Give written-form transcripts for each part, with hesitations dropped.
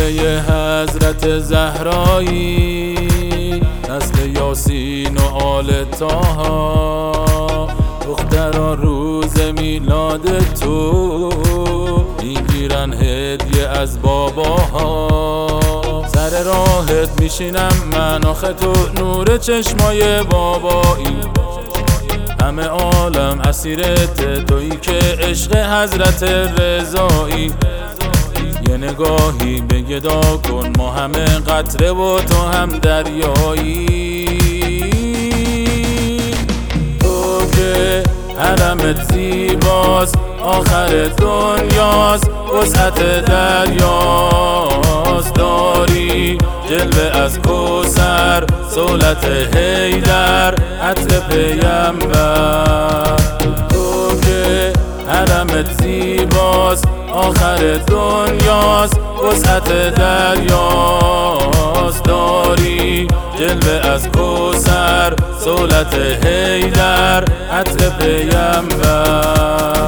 قبله حضرت زهرایی، نسل یاسین و آل طاها. دختران روز میلاد تو میگیرن هدیه از باباها. سر راهت میشینم من آخه تو نور چشمای بابایی. همه عالم اسیرت تویی که عشق حضرت رضایی. یه نگاهی به گدا کن، ما همه قطره و تو هم دریایی. تو که حرمت زیباست آخر دنیاست، وسعت دریاست. داری جلوه از کوثر، صولت حیدر، عطر پیمبر. تو که حرمت زیباست آخر دنیاست، وسعت دریاست. داری جلوه از کوثر، صولت حیدر، عطر پیمبر.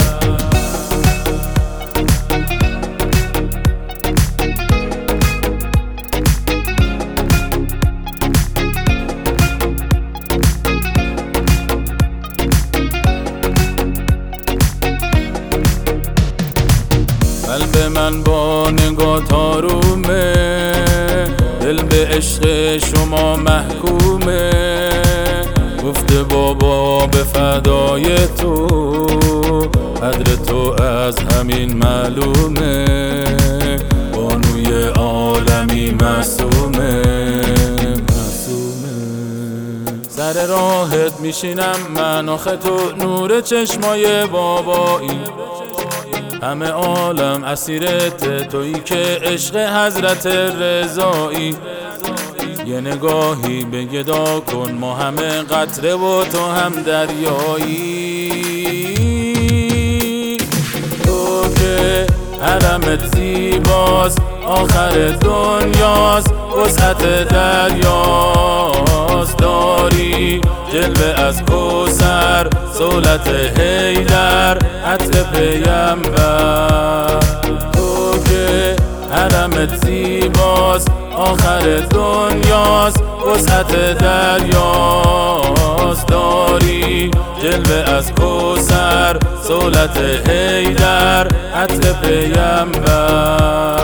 قلب من با نگاه تارومه، دل به عشق شما محکومه. گفته بابا به فدای تو، قدر تو از همین معلومه. بانوی عالمی معصومه. سر راهت میشینم من آخه تو نور چشمای بابایی. همه عالم اسیرت تویی که عشق حضرت رضایی. یه نگاهی به گدا کن، ما همه قطره و تو هم دریایی. تو که حرمت زیباست آخر دنیاست، وسعت دریاست. داری جلوه از کوثر، صولت حیدر، عطر پیمبر. تو که حرمت زیباست آخر دنیاست، وسعت دریاست. داری جلوه از کوثر، صولت حیدر، عطر پیمبر.